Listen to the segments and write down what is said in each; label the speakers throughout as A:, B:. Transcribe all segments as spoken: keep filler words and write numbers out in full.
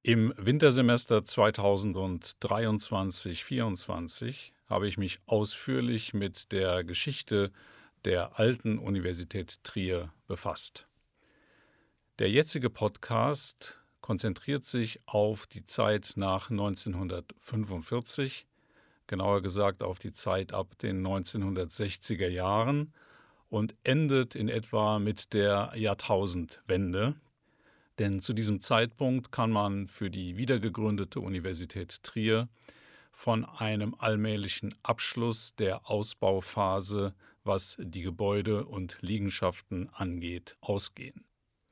A: Im Wintersemester zweitausenddreiundzwanzig vierundzwanzig habe ich mich ausführlich mit der Geschichte der alten Universität Trier befasst. Der jetzige Podcast konzentriert sich auf die Zeit nach neunzehnhundertfünfundvierzig, genauer gesagt auf die Zeit ab den neunzehnhundertsechziger Jahren und endet in etwa mit der Jahrtausendwende. Denn zu diesem Zeitpunkt kann man für die wiedergegründete Universität Trier von einem allmählichen Abschluss der Ausbauphase, was die Gebäude und Liegenschaften angeht, ausgehen.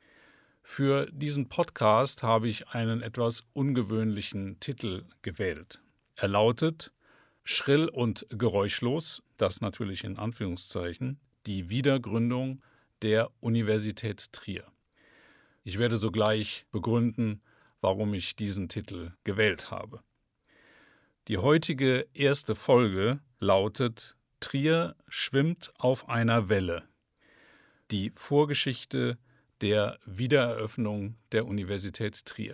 A: Für diesen Podcast habe ich einen etwas ungewöhnlichen Titel gewählt. Er lautet »Schrill und geräuschlos«, das natürlich in Anführungszeichen, die Wiedergründung der Universität Trier. Ich werde sogleich begründen, warum ich diesen Titel gewählt habe. Die heutige erste Folge lautet »Trier schwimmt auf einer Welle«. Die Vorgeschichte der Wiedereröffnung der Universität Trier.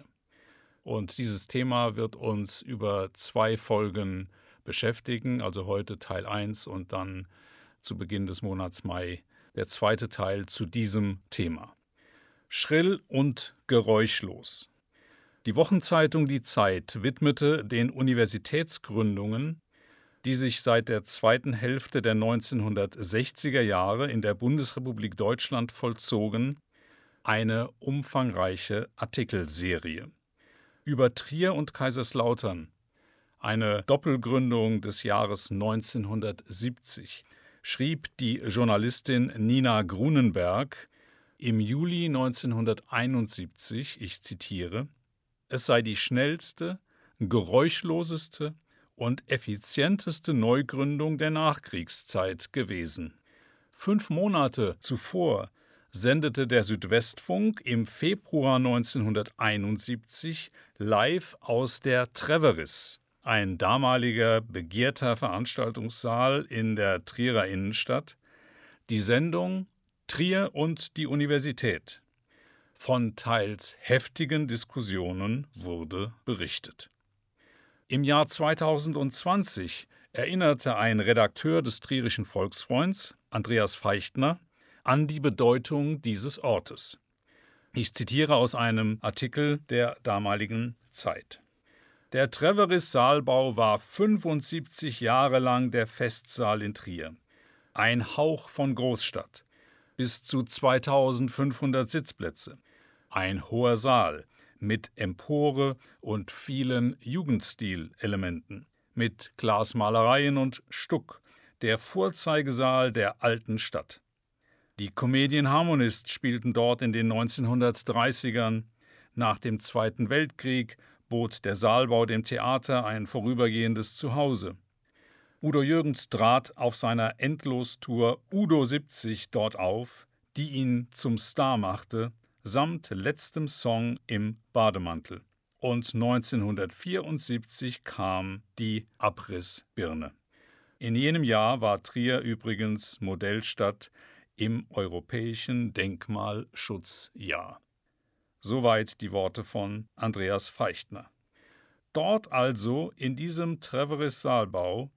A: Und dieses Thema wird uns über zwei Folgen beschäftigen, also heute Teil eins und dann zu Beginn des Monats Mai der zweite Teil zu diesem Thema. Schrill und geräuschlos. Die Wochenzeitung Die Zeit widmete den Universitätsgründungen, die sich seit der zweiten Hälfte der neunzehnhundertsechziger Jahre in der Bundesrepublik Deutschland vollzogen, eine umfangreiche Artikelserie. Über Trier und Kaiserslautern, eine Doppelgründung des Jahres neunzehnhundertsiebzig, schrieb die Journalistin Nina Grunenberg im Juli neunzehnhunderteinundsiebzig, ich zitiere, es sei die schnellste, geräuschloseste und effizienteste Neugründung der Nachkriegszeit gewesen. Fünf Monate zuvor sendete der Südwestfunk im Februar neunzehnhunderteinundsiebzig live aus der Treveris, ein damaliger begehrter Veranstaltungssaal in der Trierer Innenstadt, die Sendung Trier und die Universität. Von teils heftigen Diskussionen wurde berichtet. Im Jahr zweitausendzwanzig erinnerte ein Redakteur des Trierischen Volksfreunds, Andreas Feichtner, an die Bedeutung dieses Ortes. Ich zitiere aus einem Artikel der damaligen Zeit. Der Treveris-Saalbau war fünfundsiebzig Jahre lang der Festsaal in Trier. Ein Hauch von Großstadt. Bis zu zweitausendfünfhundert Sitzplätze. Ein hoher Saal mit Empore und vielen Jugendstilelementen, mit Glasmalereien und Stuck, der Vorzeigesaal der alten Stadt. Die Comedien Harmonist spielten dort in den neunzehnhundertdreißigern. Nach dem Zweiten Weltkrieg bot der Saalbau dem Theater ein vorübergehendes Zuhause. Udo Jürgens trat auf seiner Endlostour Udo siebzig dort auf, die ihn zum Star machte, samt letztem Song im Bademantel. Und neunzehnhundertvierundsiebzig kam die Abrissbirne. In jenem Jahr war Trier übrigens Modellstadt im Europäischen Denkmalschutzjahr. Soweit die Worte von Andreas Feichtner. Dort also, in diesem Treveris-Saalbau,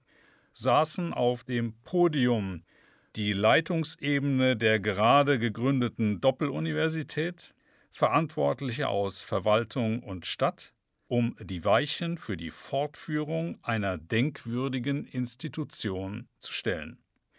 A: saßen auf dem Podium die Leitungsebene der gerade gegründeten Doppeluniversität, Verantwortliche aus Verwaltung und Stadt, um die Weichen für die Fortführung einer denkwürdigen Institution zu stellen.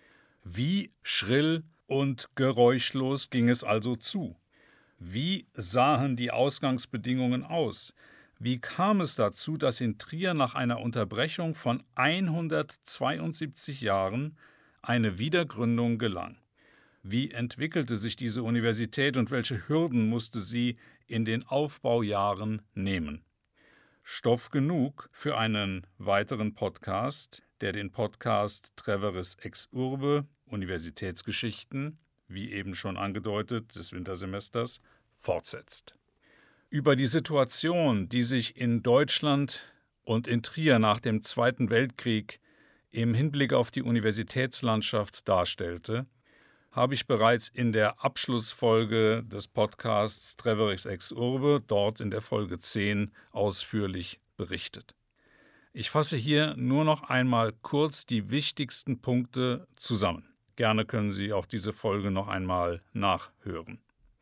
A: Wie schrill und geräuschlos ging es also zu? Wie sahen die Ausgangsbedingungen aus? Wie kam es dazu, dass in Trier nach einer Unterbrechung von hundertzweiundsiebzig Jahren eine Wiedergründung gelang? Wie entwickelte sich diese Universität und welche Hürden musste sie in den Aufbaujahren nehmen? Stoff genug für einen weiteren Podcast, der den Podcast Treveris ex urbe, Universitätsgeschichten, wie eben schon angedeutet, des Wintersemesters, fortsetzt. Über die Situation, die sich in Deutschland und in Trier nach dem Zweiten Weltkrieg im Hinblick auf die Universitätslandschaft darstellte, habe ich bereits in der Abschlussfolge des Podcasts Treveris ex urbe, dort in der Folge zehn, ausführlich berichtet. Ich fasse hier nur noch einmal kurz die wichtigsten Punkte zusammen. Gerne können Sie auch diese Folge noch einmal nachhören.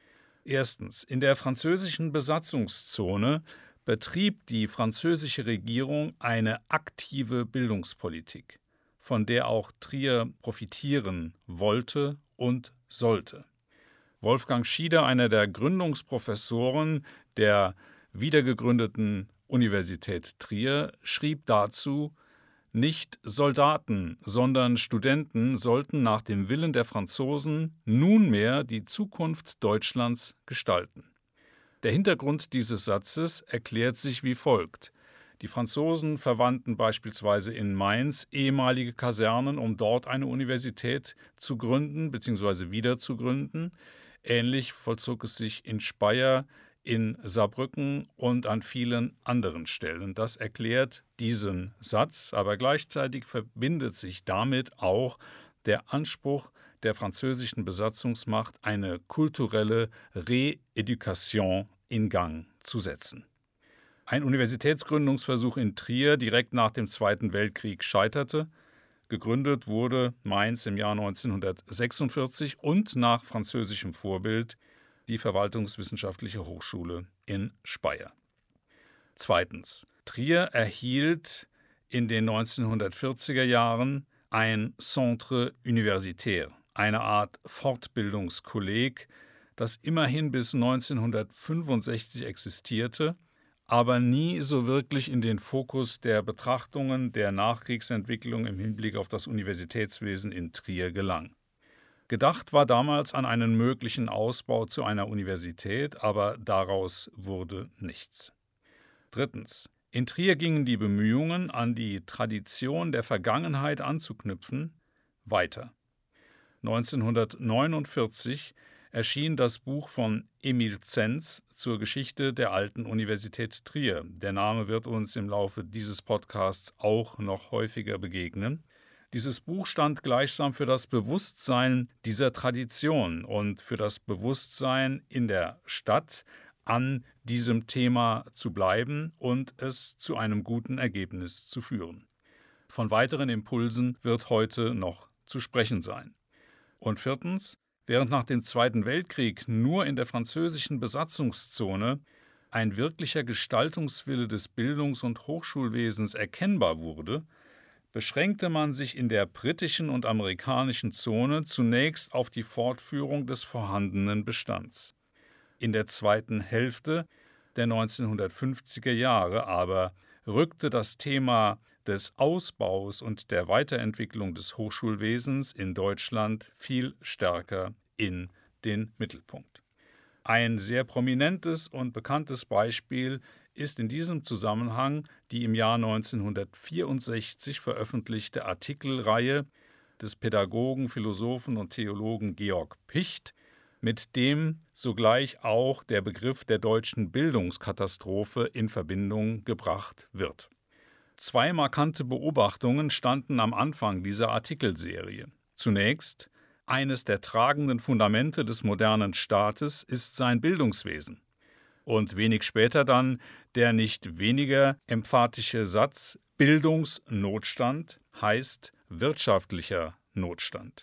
A: Erstens. In der französischen Besatzungszone betrieb die französische Regierung eine aktive Bildungspolitik, von der auch Trier profitieren wollte und sollte. Wolfgang Schieder, einer der Gründungsprofessoren der wiedergegründeten Universität Trier, schrieb dazu: Nicht Soldaten, sondern Studenten sollten nach dem Willen der Franzosen nunmehr die Zukunft Deutschlands gestalten. Der Hintergrund dieses Satzes erklärt sich wie folgt. Die Franzosen verwandten beispielsweise in Mainz ehemalige Kasernen, um dort eine Universität zu gründen bzw. wieder zu gründen. Ähnlich vollzog es sich in Speyer, in Saarbrücken und an vielen anderen Stellen. Das erklärt diesen Satz, aber gleichzeitig verbindet sich damit auch der Anspruch der französischen Besatzungsmacht, eine kulturelle Re-Education in Gang zu setzen. Ein Universitätsgründungsversuch in Trier direkt nach dem Zweiten Weltkrieg scheiterte. Gegründet wurde Mainz im Jahr neunzehnhundertsechsundvierzig und nach französischem Vorbild die Verwaltungswissenschaftliche Hochschule in Speyer. Zweitens. Trier erhielt in den neunzehnhundertvierziger Jahren ein Centre Universitaire, eine Art Fortbildungskolleg, das immerhin bis neunzehnhundertfünfundsechzig existierte, aber nie so wirklich in den Fokus der Betrachtungen der Nachkriegsentwicklung im Hinblick auf das Universitätswesen in Trier gelang. Gedacht war damals an einen möglichen Ausbau zu einer Universität, aber daraus wurde nichts. Drittens. In Trier gingen die Bemühungen, an die Tradition der Vergangenheit anzuknüpfen, weiter. neunzehnhundertneunundvierzig erschien das Buch von Emil Zenz zur Geschichte der alten Universität Trier. Der Name wird uns im Laufe dieses Podcasts auch noch häufiger begegnen. Dieses Buch stand gleichsam für das Bewusstsein dieser Tradition und für das Bewusstsein in der Stadt, an diesem Thema zu bleiben und es zu einem guten Ergebnis zu führen. Von weiteren Impulsen wird heute noch zu sprechen sein. Und viertens, während nach dem Zweiten Weltkrieg nur in der französischen Besatzungszone ein wirklicher Gestaltungswille des Bildungs- und Hochschulwesens erkennbar wurde, beschränkte man sich in der britischen und amerikanischen Zone zunächst auf die Fortführung des vorhandenen Bestands. In der zweiten Hälfte der neunzehnhundertfünfziger Jahre aber rückte das Thema des Ausbaus und der Weiterentwicklung des Hochschulwesens in Deutschland viel stärker in den Mittelpunkt. Ein sehr prominentes und bekanntes Beispiel ist in diesem Zusammenhang die im Jahr neunzehnhundertvierundsechzig veröffentlichte Artikelreihe des Pädagogen, Philosophen und Theologen Georg Picht, mit dem sogleich auch der Begriff der deutschen Bildungskatastrophe in Verbindung gebracht wird. Zwei markante Beobachtungen standen am Anfang dieser Artikelserie. Zunächst: Eines der tragenden Fundamente des modernen Staates ist sein Bildungswesen. Und wenig später dann der nicht weniger emphatische Satz: Bildungsnotstand heißt wirtschaftlicher Notstand.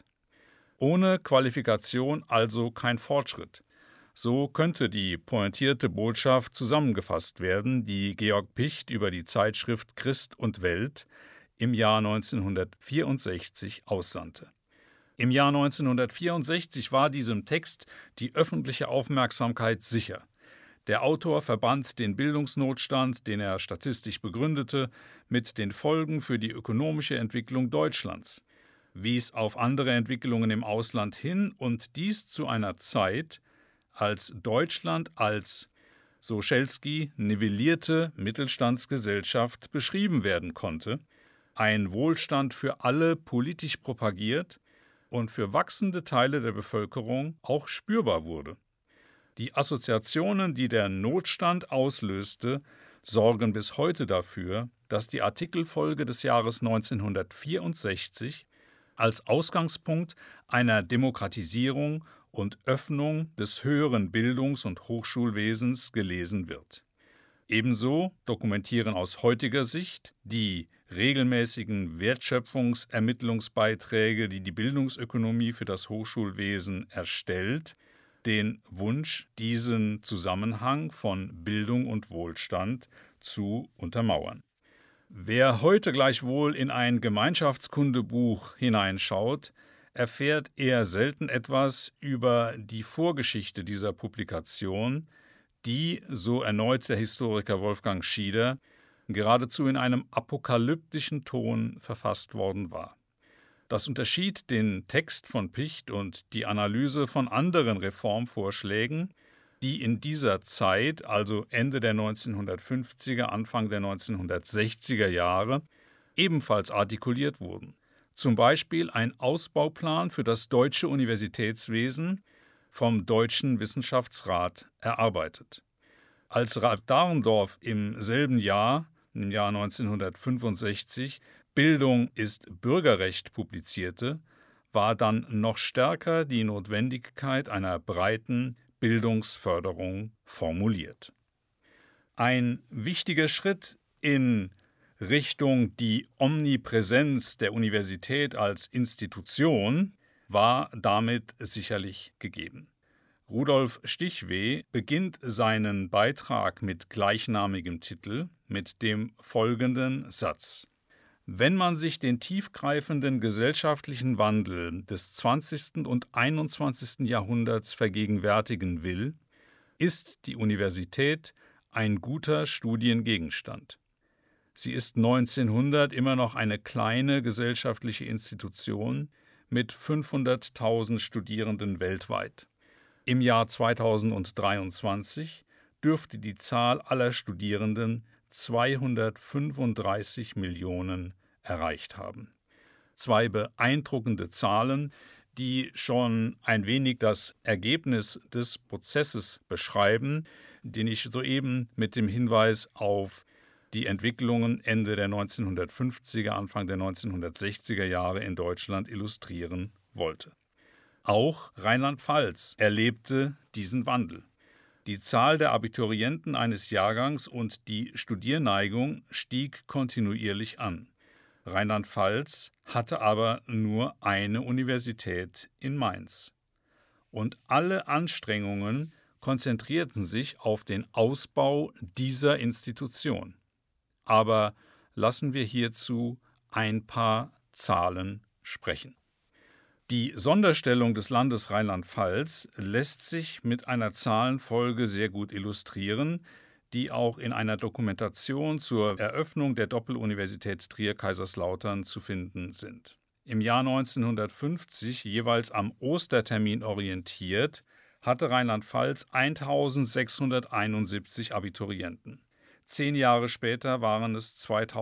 A: Ohne Qualifikation also kein Fortschritt. So könnte die pointierte Botschaft zusammengefasst werden, die Georg Picht über die Zeitschrift Christ und Welt im Jahr neunzehnhundertvierundsechzig aussandte. Im Jahr neunzehnhundertvierundsechzig war diesem Text die öffentliche Aufmerksamkeit sicher. Der Autor verband den Bildungsnotstand, den er statistisch begründete, mit den Folgen für die ökonomische Entwicklung Deutschlands, wies auf andere Entwicklungen im Ausland hin und dies zu einer Zeit, als Deutschland als, so Schelsky, nivellierte Mittelstandsgesellschaft beschrieben werden konnte, ein Wohlstand für alle politisch propagiert und für wachsende Teile der Bevölkerung auch spürbar wurde. Die Assoziationen, die der Notstand auslöste, sorgen bis heute dafür, dass die Artikelfolge des Jahres neunzehnhundertvierundsechzig als Ausgangspunkt einer Demokratisierung und Öffnung des höheren Bildungs- und Hochschulwesens gelesen wird. Ebenso dokumentieren aus heutiger Sicht die regelmäßigen Wertschöpfungsermittlungsbeiträge, die die Bildungsökonomie für das Hochschulwesen erstellt, den Wunsch, diesen Zusammenhang von Bildung und Wohlstand zu untermauern. Wer heute gleichwohl in ein Gemeinschaftskundebuch hineinschaut, erfährt eher selten etwas über die Vorgeschichte dieser Publikation, die, so erneut der Historiker Wolfgang Schieder, geradezu in einem apokalyptischen Ton verfasst worden war. Das unterschied den Text von Picht und die Analyse von anderen Reformvorschlägen, die in dieser Zeit, also Ende der neunzehnhundertfünfziger, Anfang der neunzehnhundertsechziger Jahre, ebenfalls artikuliert wurden. Zum Beispiel ein Ausbauplan für das deutsche Universitätswesen, vom Deutschen Wissenschaftsrat erarbeitet. Als Ralph Dahrendorf im selben Jahr, im Jahr neunzehnhundertfünfundsechzig, Bildung ist Bürgerrecht publizierte, war dann noch stärker die Notwendigkeit einer breiten Bildungsförderung formuliert. Ein wichtiger Schritt in Richtung die Omnipräsenz der Universität als Institution war damit sicherlich gegeben. Rudolf Stichweh beginnt seinen Beitrag mit gleichnamigem Titel mit dem folgenden Satz: Wenn man sich den tiefgreifenden gesellschaftlichen Wandel des zwanzigsten und einundzwanzigsten Jahrhunderts vergegenwärtigen will, ist die Universität ein guter Studiengegenstand. Sie ist neunzehnhundert immer noch eine kleine gesellschaftliche Institution mit fünfhunderttausend Studierenden weltweit. Im Jahr zweitausenddreiundzwanzig dürfte die Zahl aller Studierenden zweihundertfünfunddreißig Millionen erreicht haben. Zwei beeindruckende Zahlen, die schon ein wenig das Ergebnis des Prozesses beschreiben, den ich soeben mit dem Hinweis auf die Entwicklungen Ende der neunzehnhundertfünfziger, Anfang der neunzehnhundertsechziger Jahre in Deutschland illustrieren wollte. Auch Rheinland-Pfalz erlebte diesen Wandel. Die Zahl der Abiturienten eines Jahrgangs und die Studierneigung stieg kontinuierlich an. Rheinland-Pfalz hatte aber nur eine Universität in Mainz. Und alle Anstrengungen konzentrierten sich auf den Ausbau dieser Institution. Aber lassen wir hierzu ein paar Zahlen sprechen. Die Sonderstellung des Landes Rheinland-Pfalz lässt sich mit einer Zahlenfolge sehr gut illustrieren, die auch in einer Dokumentation zur Eröffnung der Doppeluniversität Trier-Kaiserslautern zu finden sind. Im Jahr neunzehnhundertfünfzig, jeweils am Ostertermin orientiert, hatte Rheinland-Pfalz eintausendsechshunderteinundsiebzig Abiturienten. Zehn Jahre später waren es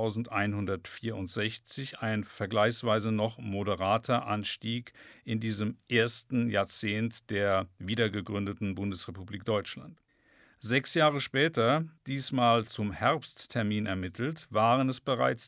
A: zweitausendeinhundertvierundsechzig, ein vergleichsweise noch moderater Anstieg in diesem ersten Jahrzehnt der wiedergegründeten Bundesrepublik Deutschland. Sechs Jahre später, diesmal zum Herbsttermin ermittelt, waren es bereits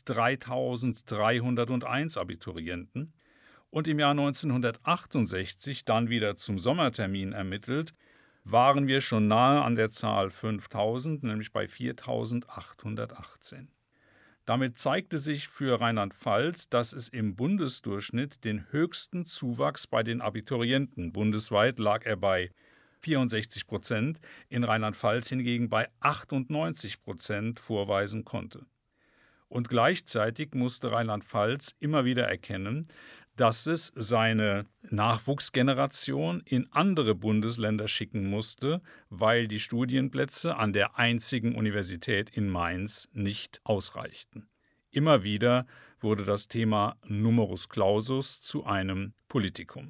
A: dreitausenddreihunderteins Abiturienten und im Jahr neunzehnhundertachtundsechzig, dann wieder zum Sommertermin ermittelt, waren wir schon nahe an der Zahl fünftausend, nämlich bei viertausendachthundertachtzehn. Damit zeigte sich für Rheinland-Pfalz, dass es im Bundesdurchschnitt den höchsten Zuwachs bei den Abiturienten, bundesweit lag er bei vierundsechzig Prozent, in Rheinland-Pfalz hingegen bei achtundneunzig Prozent vorweisen konnte. Und gleichzeitig musste Rheinland-Pfalz immer wieder erkennen, dass es seine Nachwuchsgeneration in andere Bundesländer schicken musste, weil die Studienplätze an der einzigen Universität in Mainz nicht ausreichten. Immer wieder wurde das Thema Numerus Clausus zu einem Politikum.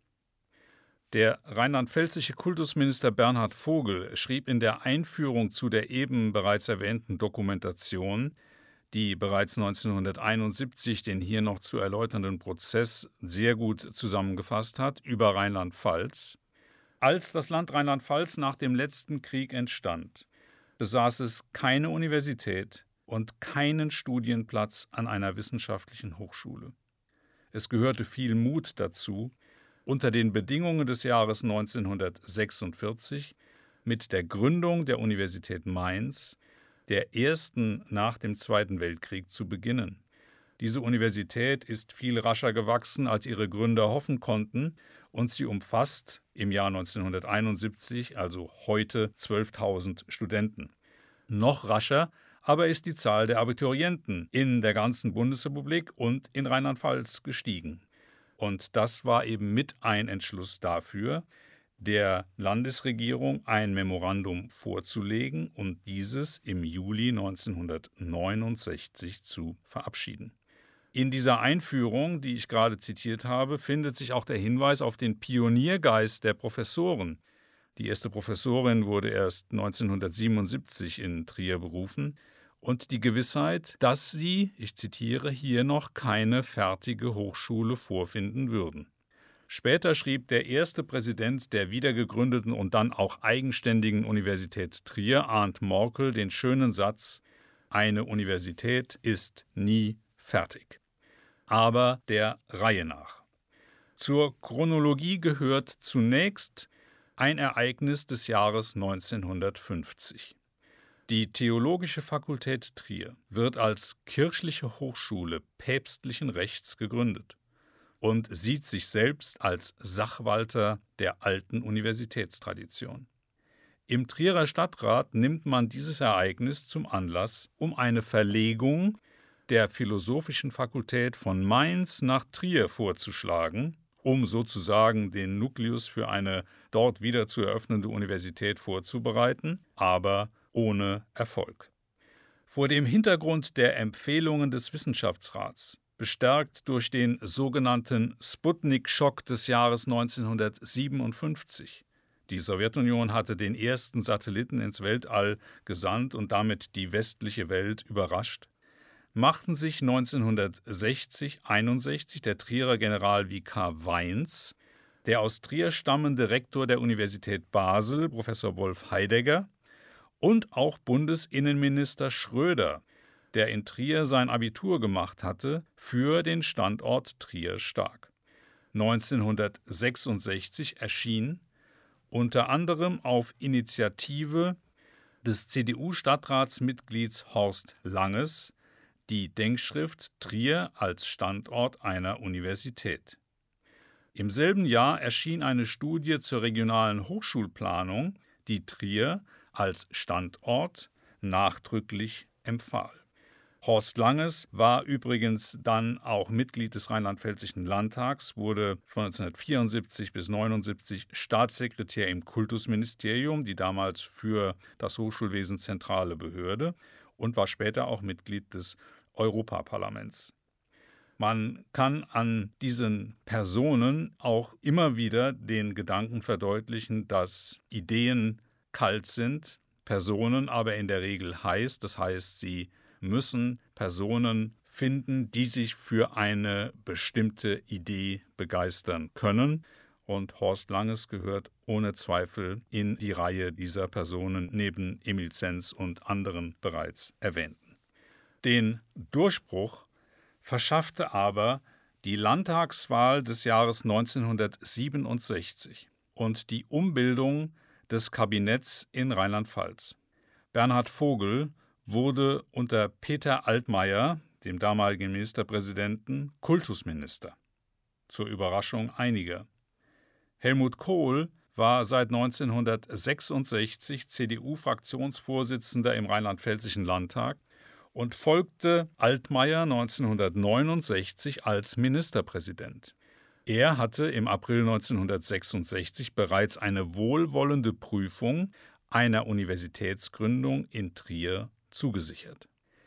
A: Der rheinland-pfälzische Kultusminister Bernhard Vogel schrieb in der Einführung zu der eben bereits erwähnten Dokumentation, die bereits neunzehnhunderteinundsiebzig den hier noch zu erläuternden Prozess sehr gut zusammengefasst hat, über Rheinland-Pfalz: Als das Land Rheinland-Pfalz nach dem letzten Krieg entstand, besaß es keine Universität und keinen Studienplatz an einer wissenschaftlichen Hochschule. Es gehörte viel Mut dazu, unter den Bedingungen des Jahres neunzehnhundertsechsundvierzig mit der Gründung der Universität Mainz, der ersten nach dem Zweiten Weltkrieg, zu beginnen. Diese Universität ist viel rascher gewachsen, als ihre Gründer hoffen konnten, und sie umfasst im Jahr neunzehnhunderteinundsiebzig, also heute, zwölftausend Studenten. Noch rascher aber ist die Zahl der Abiturienten in der ganzen Bundesrepublik und in Rheinland-Pfalz gestiegen. Und das war eben mit ein Entschluss dafür, der Landesregierung ein Memorandum vorzulegen und dieses im Juli neunzehnhundertneunundsechzig zu verabschieden. In dieser Einführung, die ich gerade zitiert habe, findet sich auch der Hinweis auf den Pioniergeist der Professoren. Die erste Professorin wurde erst neunzehnhundertsiebenundsiebzig in Trier berufen und die Gewissheit, dass sie, ich zitiere, hier noch keine fertige Hochschule vorfinden würden. Später schrieb der erste Präsident der wiedergegründeten und dann auch eigenständigen Universität Trier, Arndt Morkel, den schönen Satz: Eine Universität ist nie fertig. Aber der Reihe nach. Zur Chronologie gehört zunächst ein Ereignis des Jahres neunzehnhundertfünfzig. Die Theologische Fakultät Trier wird als kirchliche Hochschule päpstlichen Rechts gegründet und sieht sich selbst als Sachwalter der alten Universitätstradition. Im Trierer Stadtrat nimmt man dieses Ereignis zum Anlass, um eine Verlegung der Philosophischen Fakultät von Mainz nach Trier vorzuschlagen, um sozusagen den Nukleus für eine dort wieder zu eröffnende Universität vorzubereiten, aber ohne Erfolg. Vor dem Hintergrund der Empfehlungen des Wissenschaftsrats, bestärkt durch den sogenannten Sputnik-Schock des Jahres neunzehnhundertsiebenundfünfzig. Die Sowjetunion hatte den ersten Satelliten ins Weltall gesandt und damit die westliche Welt überrascht, machten sich neunzehnhundertsechzig einundsechzig der Trierer Generalvikar Weins, der aus Trier stammende Rektor der Universität Basel, Professor Wolf Heidegger, und auch Bundesinnenminister Schröder, der in Trier sein Abitur gemacht hatte, für den Standort Trier stark. neunzehnhundertsechsundsechzig erschien, unter anderem auf Initiative des C D U-Stadtratsmitglieds Horst Langes, die Denkschrift Trier als Standort einer Universität. Im selben Jahr erschien eine Studie zur regionalen Hochschulplanung, die Trier als Standort nachdrücklich empfahl. Horst Langes war übrigens dann auch Mitglied des Rheinland-Pfälzischen Landtags, wurde von neunzehnhundertvierundsiebzig bis neunundsiebzig Staatssekretär im Kultusministerium, die damals für das Hochschulwesen zentrale Behörde, und war später auch Mitglied des Europaparlaments. Man kann an diesen Personen auch immer wieder den Gedanken verdeutlichen, dass Ideen kalt sind, Personen aber in der Regel heiß. Das heißt, sie müssen Personen finden, die sich für eine bestimmte Idee begeistern können. Und Horst Langes gehört ohne Zweifel in die Reihe dieser Personen neben Emil Zenz und anderen bereits erwähnten. Den Durchbruch verschaffte aber die Landtagswahl des Jahres neunzehnhundertsiebenundsechzig und die Umbildung des Kabinetts in Rheinland-Pfalz. Bernhard Vogel wurde unter Peter Altmaier, dem damaligen Ministerpräsidenten, Kultusminister. Zur Überraschung einiger. Helmut Kohl war seit neunzehnhundertsechsundsechzig C D U-Fraktionsvorsitzender im Rheinland-Pfälzischen Landtag und folgte Altmaier neunzehnhundertneunundsechzig als Ministerpräsident. Er hatte im April neunzehnhundertsechsundsechzig bereits eine wohlwollende Prüfung einer Universitätsgründung in Trier zugesichert.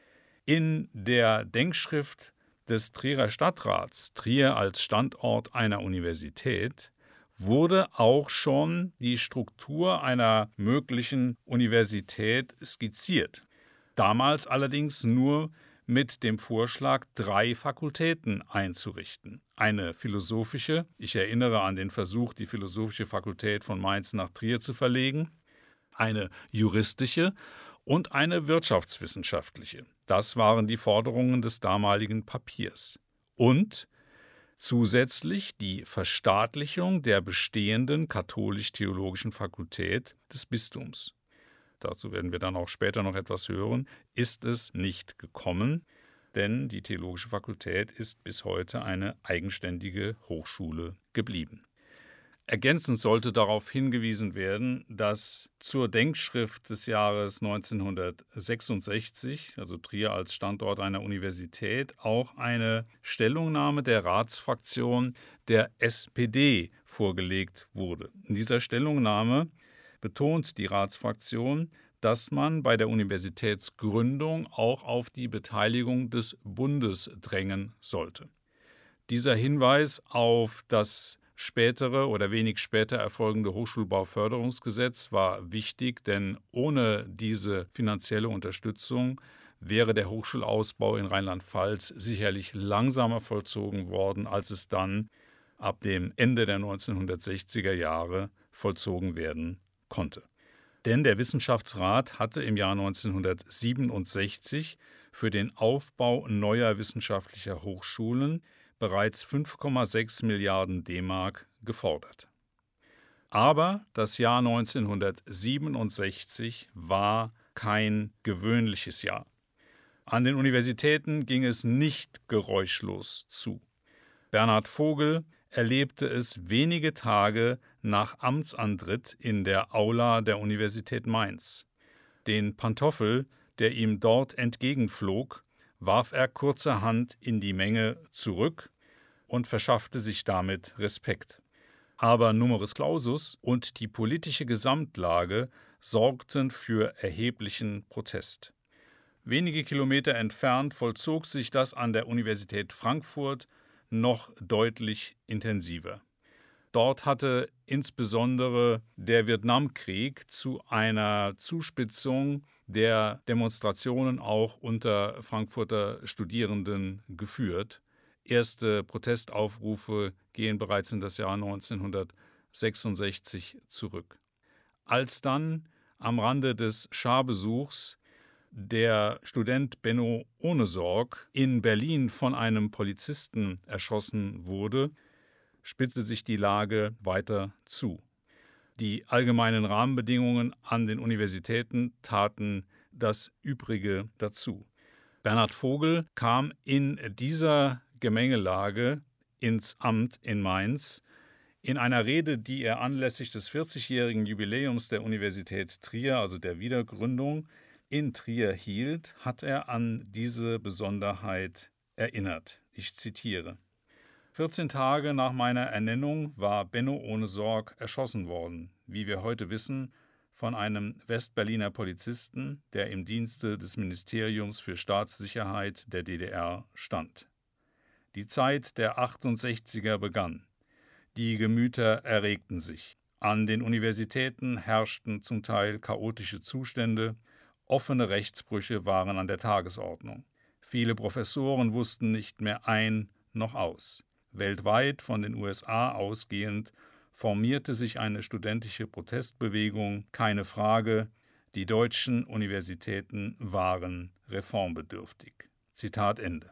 A: In der Denkschrift des Trierer Stadtrats Trier als Standort einer Universität wurde auch schon die Struktur einer möglichen Universität skizziert. Damals allerdings nur mit dem Vorschlag, drei Fakultäten einzurichten. Eine philosophische, ich erinnere an den Versuch, die Philosophische Fakultät von Mainz nach Trier zu verlegen, eine juristische und eine wirtschaftswissenschaftliche. Das waren die Forderungen des damaligen Papiers. Und Zusätzlich die Verstaatlichung der bestehenden katholisch-theologischen Fakultät des Bistums. Dazu werden wir dann auch später noch etwas hören, ist es nicht gekommen, denn die Theologische Fakultät ist bis heute eine eigenständige Hochschule geblieben. Ergänzend sollte darauf hingewiesen werden, dass zur Denkschrift des Jahres neunzehnhundertsechsundsechzig, also Trier als Standort einer Universität, auch eine Stellungnahme der Ratsfraktion der S P D vorgelegt wurde. In dieser Stellungnahme betont die Ratsfraktion, dass man bei der Universitätsgründung auch auf die Beteiligung des Bundes drängen sollte. Dieser Hinweis auf das spätere oder wenig später erfolgende Hochschulbauförderungsgesetz war wichtig, denn ohne diese finanzielle Unterstützung wäre der Hochschulausbau in Rheinland-Pfalz sicherlich langsamer vollzogen worden, als es dann ab dem Ende der neunzehnhundertsechziger Jahre vollzogen werden konnte. Denn der Wissenschaftsrat hatte im Jahr neunzehnhundertsiebenundsechzig für den Aufbau neuer wissenschaftlicher Hochschulen bereits fünf Komma sechs Milliarden D-Mark gefordert. Aber das Jahr neunzehnhundertsiebenundsechzig war kein gewöhnliches Jahr. An den Universitäten ging es nicht geräuschlos zu. Bernhard Vogel erlebte es wenige Tage nach Amtsantritt in der Aula der Universität Mainz. Den Pantoffel, der ihm dort entgegenflog, warf er kurzerhand in die Menge zurück und verschaffte sich damit Respekt. Aber numerus clausus und die politische Gesamtlage sorgten für erheblichen Protest. Wenige Kilometer entfernt vollzog sich das an der Universität Frankfurt noch deutlich intensiver. Dort hatte insbesondere der Vietnamkrieg zu einer Zuspitzung der Demonstrationen auch unter Frankfurter Studierenden geführt. Erste Protestaufrufe gehen bereits in das Jahr neunzehnhundertsechsundsechzig zurück. Als dann am Rande des Scharbesuchs der Student Benno Ohnesorg in Berlin von einem Polizisten erschossen wurde, spitzte sich die Lage weiter zu. Die allgemeinen Rahmenbedingungen an den Universitäten taten das Übrige dazu. Bernhard Vogel kam in dieser Gemengelage ins Amt in Mainz. In einer Rede, die er anlässlich des vierzigjährigen Jubiläums der Universität Trier, also der Wiedergründung, in Trier hielt, hat er an diese Besonderheit erinnert. Ich zitiere: vierzehn Tage nach meiner Ernennung war Benno Ohnesorg erschossen worden, wie wir heute wissen, von einem Westberliner Polizisten, der im Dienste des Ministeriums für Staatssicherheit der D D R stand. Die Zeit der achtundsechziger begann. Die Gemüter erregten sich. An den Universitäten herrschten zum Teil chaotische Zustände, offene Rechtsbrüche waren an der Tagesordnung. Viele Professoren wussten nicht mehr ein noch aus. Weltweit, von den U S A ausgehend, formierte sich eine studentische Protestbewegung, keine Frage, die deutschen Universitäten waren reformbedürftig. Zitat Ende.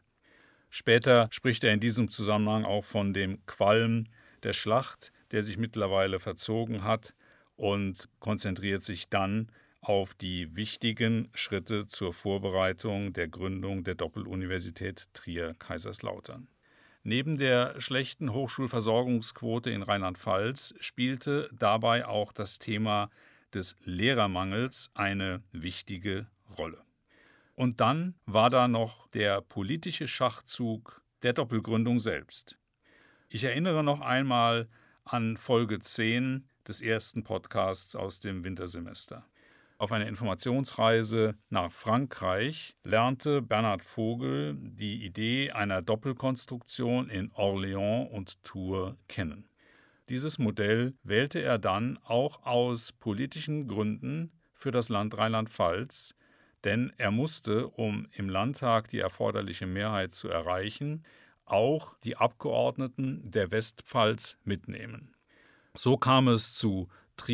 A: Später spricht er in diesem Zusammenhang auch von dem Qualm der Schlacht, der sich mittlerweile verzogen hat, und konzentriert sich dann auf die wichtigen Schritte zur Vorbereitung der Gründung der Doppeluniversität Trier-Kaiserslautern. Neben der schlechten Hochschulversorgungsquote in Rheinland-Pfalz spielte dabei auch das Thema des Lehrermangels eine wichtige Rolle. Und dann war da noch der politische Schachzug der Doppelgründung selbst. Ich erinnere noch einmal an Folge zehn des ersten Podcasts aus dem Wintersemester. Auf einer Informationsreise nach Frankreich lernte Bernhard Vogel die Idee einer Doppelkonstruktion in Orléans und Tours kennen. Dieses Modell wählte er dann auch aus politischen Gründen für das Land Rheinland-Pfalz, denn er musste, um im Landtag die erforderliche Mehrheit zu erreichen, auch die Abgeordneten der Westpfalz mitnehmen. So kam es zu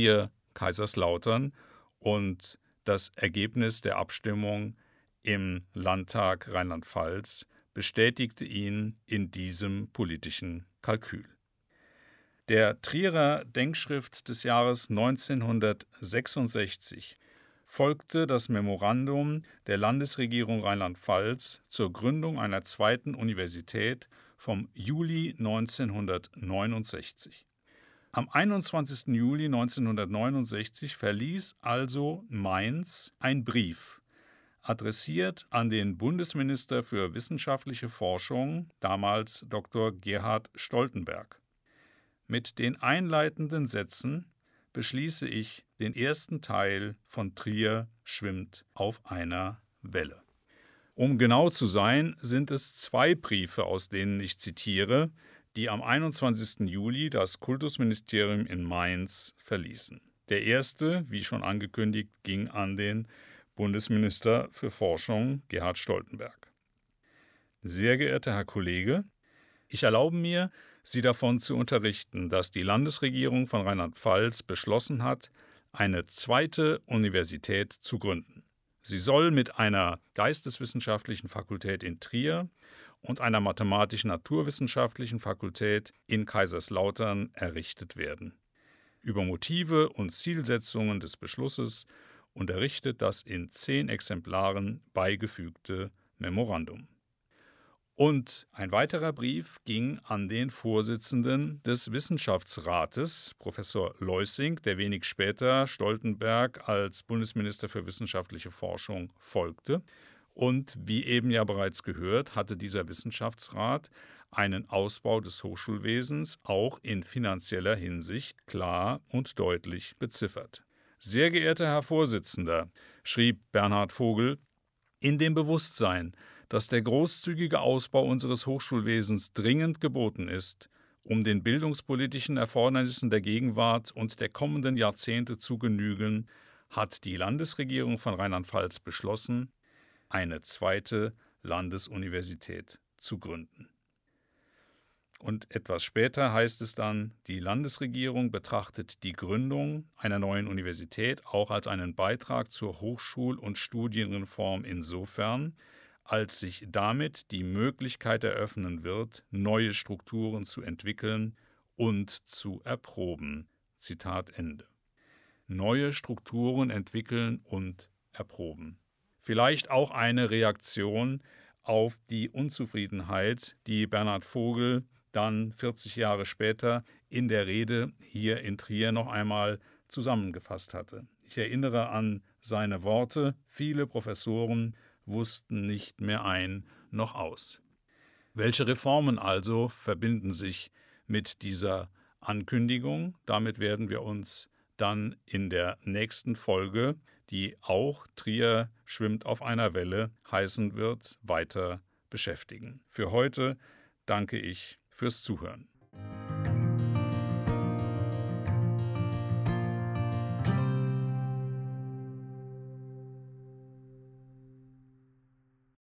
A: Trier-Kaiserslautern, und das Ergebnis der Abstimmung im Landtag Rheinland-Pfalz bestätigte ihn in diesem politischen Kalkül. Der Trierer Denkschrift des Jahres neunzehnhundertsechsundsechzig folgte das Memorandum der Landesregierung Rheinland-Pfalz zur Gründung einer zweiten Universität vom Juli neunzehnhundertneunundsechzig. Am einundzwanzigsten Juli neunzehnhundertneunundsechzig verließ also Mainz ein Brief, adressiert an den Bundesminister für wissenschaftliche Forschung, damals Doktor Gerhard Stoltenberg. Mit den einleitenden Sätzen beschließe ich den ersten Teil von Trier schwimmt auf einer Welle. Um genau zu sein, sind es zwei Briefe, aus denen ich zitiere, die am einundzwanzigsten Juli das Kultusministerium in Mainz verließen. Der erste, wie schon angekündigt, ging an den Bundesminister für Forschung, Gerhard Stoltenberg. Sehr geehrter Herr Kollege, ich erlaube mir, Sie davon zu unterrichten, dass die Landesregierung von Rheinland-Pfalz beschlossen hat, eine zweite Universität zu gründen. Sie soll mit einer geisteswissenschaftlichen Fakultät in Trier und einer mathematisch-naturwissenschaftlichen Fakultät in Kaiserslautern errichtet werden. Über Motive und Zielsetzungen des Beschlusses unterrichtet das in zehn Exemplaren beigefügte Memorandum. Und ein weiterer Brief ging an den Vorsitzenden des Wissenschaftsrates, Professor Leusing, der wenig später Stoltenberg als Bundesminister für wissenschaftliche Forschung folgte. Und wie eben ja bereits gehört, hatte dieser Wissenschaftsrat einen Ausbau des Hochschulwesens auch in finanzieller Hinsicht klar und deutlich beziffert. Sehr geehrter Herr Vorsitzender, schrieb Bernhard Vogel, in dem Bewusstsein, dass der großzügige Ausbau unseres Hochschulwesens dringend geboten ist, um den bildungspolitischen Erfordernissen der Gegenwart und der kommenden Jahrzehnte zu genügen, hat die Landesregierung von Rheinland-Pfalz beschlossen, eine zweite Landesuniversität zu gründen. Und etwas später heißt es dann, die Landesregierung betrachtet die Gründung einer neuen Universität auch als einen Beitrag zur Hochschul- und Studienreform insofern, als sich damit die Möglichkeit eröffnen wird, neue Strukturen zu entwickeln und zu erproben. Zitat Ende. Neue Strukturen entwickeln und erproben. Vielleicht auch eine Reaktion auf die Unzufriedenheit, die Bernhard Vogel dann vierzig Jahre später in der Rede hier in Trier noch einmal zusammengefasst hatte. Ich erinnere an seine Worte: Viele Professoren wussten nicht mehr ein noch aus. Welche Reformen also verbinden sich mit dieser Ankündigung? Damit werden wir uns dann in der nächsten Folge, die auch Trier schwimmt auf einer Welle heißen wird, weiter beschäftigen. Für heute danke ich fürs Zuhören.